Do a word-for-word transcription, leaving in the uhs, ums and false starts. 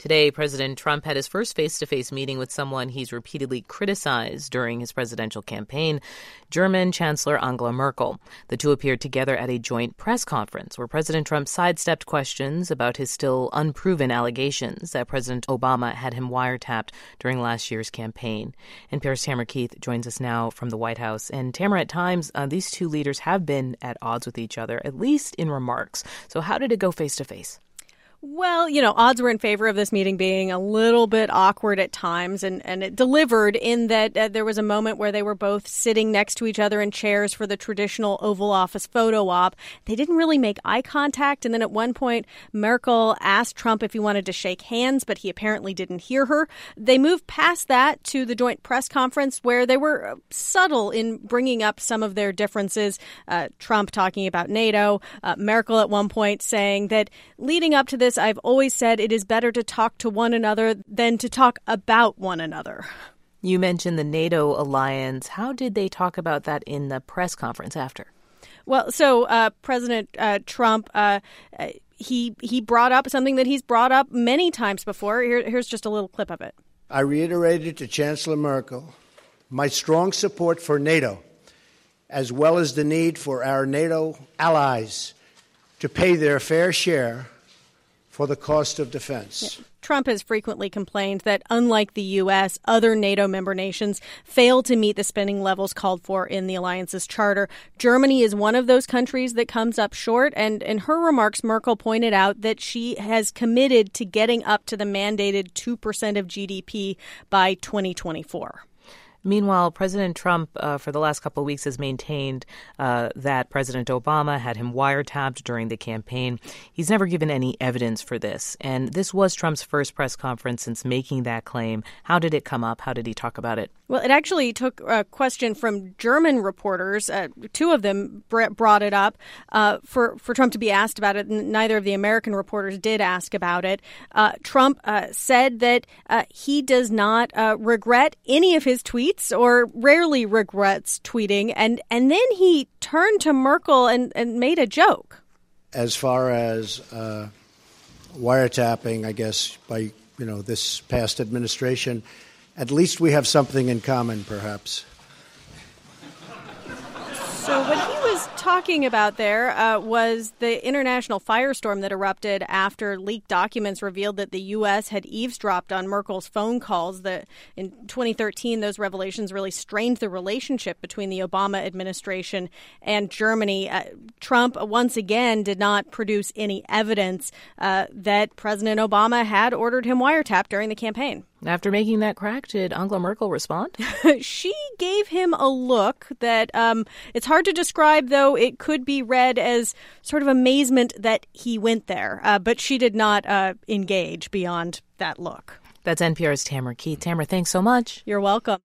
Today, President Trump had his first face-to-face meeting with someone he's repeatedly criticized during his presidential campaign, German Chancellor Angela Merkel. The two appeared together at a joint press conference where President Trump sidestepped questions about his still unproven allegations that President Obama had him wiretapped during last year's campaign. N P R's Tamara Keith joins us now from the White House. And Tamara, at times, uh, these two leaders have been at odds with each other, at least in remarks. So how did it go face-to-face? Well, you know, odds were in favor of this meeting being a little bit awkward at times, and, and it delivered in that uh, there was a moment where they were both sitting next to each other in chairs for the traditional Oval Office photo op. They didn't really make eye contact, and then at one point, Merkel asked Trump if he wanted to shake hands, but he apparently didn't hear her. They moved past that to the joint press conference where they were subtle in bringing up some of their differences. Uh, Trump talking about NATO, uh, Merkel at one point saying that leading up to this, I've always said it is better to talk to one another than to talk about one another. You mentioned the NATO alliance. How did they talk about that in the press conference after? Well, so uh, President uh, Trump, uh, he he brought up something that he's brought up many times before. Here, here's just a little clip of it. I reiterated to Chancellor Merkel my strong support for NATO, as well as the need for our NATO allies to pay their fair share for the cost of defense. Yeah. Trump has frequently complained that, unlike the U S, other NATO member nations fail to meet the spending levels called for in the alliance's charter. Germany is one of those countries that comes up short, and in her remarks, Merkel pointed out that she has committed to getting up to the mandated two percent of G D P by twenty twenty-four. Meanwhile, President Trump, uh, for the last couple of weeks, has maintained uh, that President Obama had him wiretapped during the campaign. He's never given any evidence for this. And this was Trump's first press conference since making that claim. How did it come up? How did he talk about it? Well, it actually took a question from German reporters. Uh, two of them br- brought it up uh, for, for Trump to be asked about it. Neither of the American reporters did ask about it. Uh, Trump uh, said that uh, he does not uh, regret any of his tweets, or rarely regrets tweeting. And, and then he turned to Merkel and, and made a joke. As far as uh, wiretapping, I guess, by, you know, this past administration, at least we have something in common, perhaps. So what he was talking about there uh, was the international firestorm that erupted after leaked documents revealed that the U S had eavesdropped on Merkel's phone calls. That in twenty thirteen, those revelations really strained the relationship between the Obama administration and Germany. Uh, Trump, once again, did not produce any evidence uh, that President Obama had ordered him wiretapped during the campaign. After making that crack, did Angela Merkel respond? She gave him a look that um, it's hard to describe, though it could be read as sort of amazement that he went there. Uh, but she did not uh, engage beyond that look. That's N P R's Tamara Keith. Tamara, thanks so much. You're welcome.